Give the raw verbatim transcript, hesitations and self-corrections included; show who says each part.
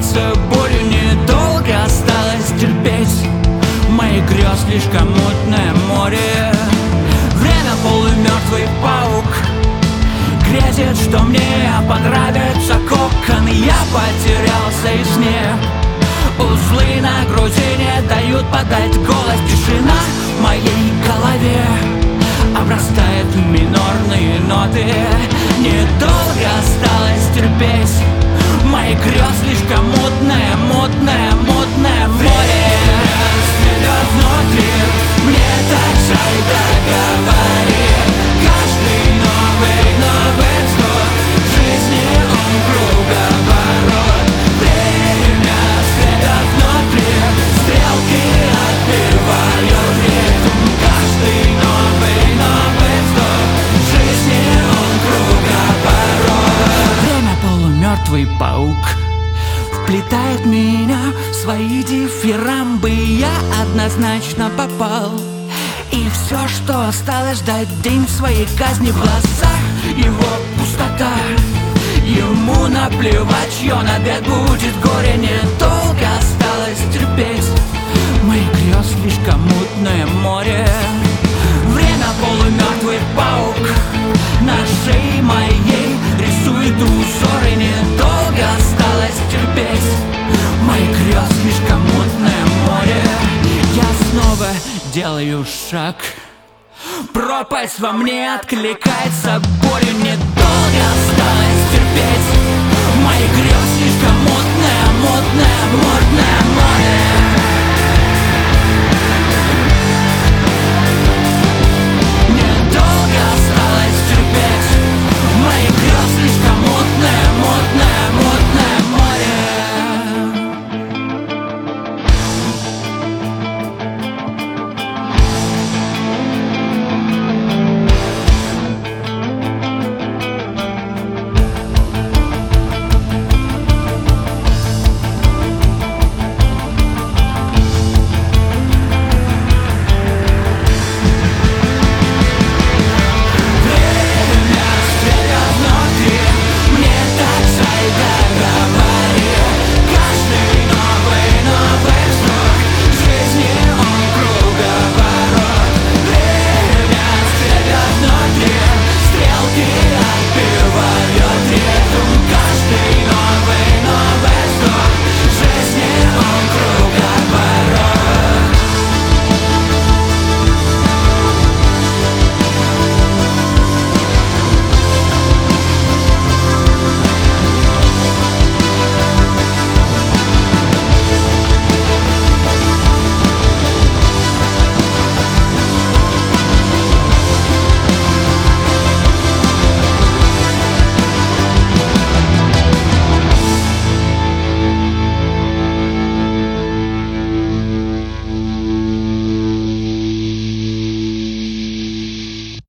Speaker 1: откликается болью, недолго осталось терпеть. Мои грез слишком мутное море. Время полумертвый паук грезит, что мне понравится кокон. Я потерялся и сне. Узлы на груди не дают подать голос. Тишина в моей голове обрастает в минорные ноты. Недолго осталось терпеть. Мои грез слишком мутное, мутное, мутное море. Сведет внутри, мне так жаль, договори. Каждый новый, новый взгляд жизни, он круговорот. Время сведет внутри, стрелки отбивают ритм. Каждый новый, новый взгляд жизни, он круговорот. Время полумертвый паук вплетает меня в свои дифирамбы. Я однозначно попал. И все, что осталось, ждать день своей казни. В глазах его пустота. Ему наплевать, чье на обед будет горе. Недолго осталось терпеть. Мои грез слишком мутное море. Время полумертвый паук на шее моей рисует узоры. Недолго осталось терпеть. Мои грез слишком мутное море. Я снова делаю шаг. Пропасть во мне откликается болью. Недолго осталось терпеть.